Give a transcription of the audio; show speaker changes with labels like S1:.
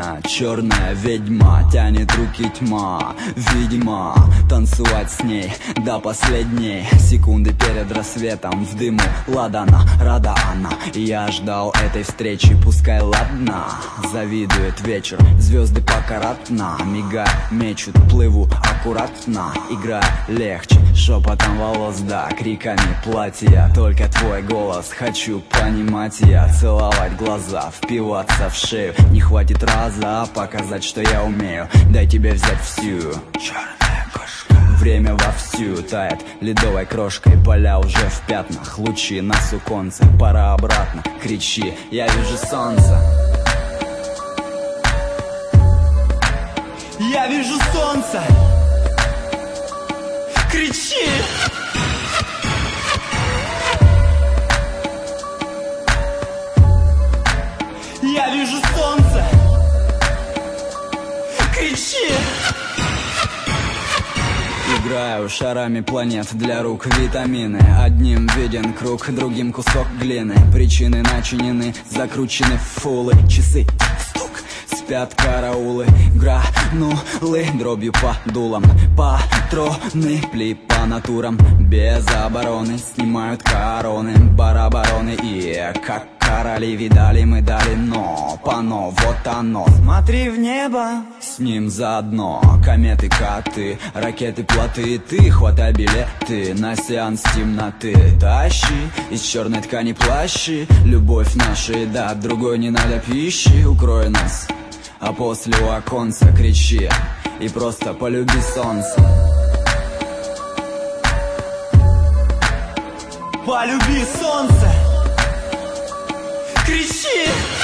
S1: Она черная ведьма, тянет руки тьма. Видимо, танцевать с ней до последней секунды перед рассветом. В дыму ладана, рада она. Я ждал этой встречи, пускай ладно. Завидует вечер, звезды покаратно. Мигая, мечут, плыву аккуратно. Игра легче, шепотом волос, да, криками платья. Только твой голос хочу понимать я. Целовать глаза, впиваться в шею. Не хватит раза показать, что я умею. Дай тебе взять всю. Черная кошка. Время вовсю тает ледовой крошкой. Поля уже в пятнах, лучи на суконце. Пора обратно, кричи, я вижу солнце. Я вижу солнце. Кричи. Я вижу солнце. Кричи. Играю шарами планет для рук, витамины. Одним виден круг, другим кусок глины. Причины начинены, закручены в фулы. Часы, стук, спят караулы. Гранулы дробью по дулам. Патроны, пли по натурам. Без обороны снимают короны. Барабароны и как короли видали мы дали, но пано, вот оно. Смотри в небо, с ним заодно. Кометы, коты, ракеты, плоты. Ты хватай билеты на сеанс темноты. Тащи из черной ткани плащи. Любовь наша еда, другой не надо пищи. Укрой нас, а после у оконца кричи и просто полюби солнце. Полюби солнце. Кричи!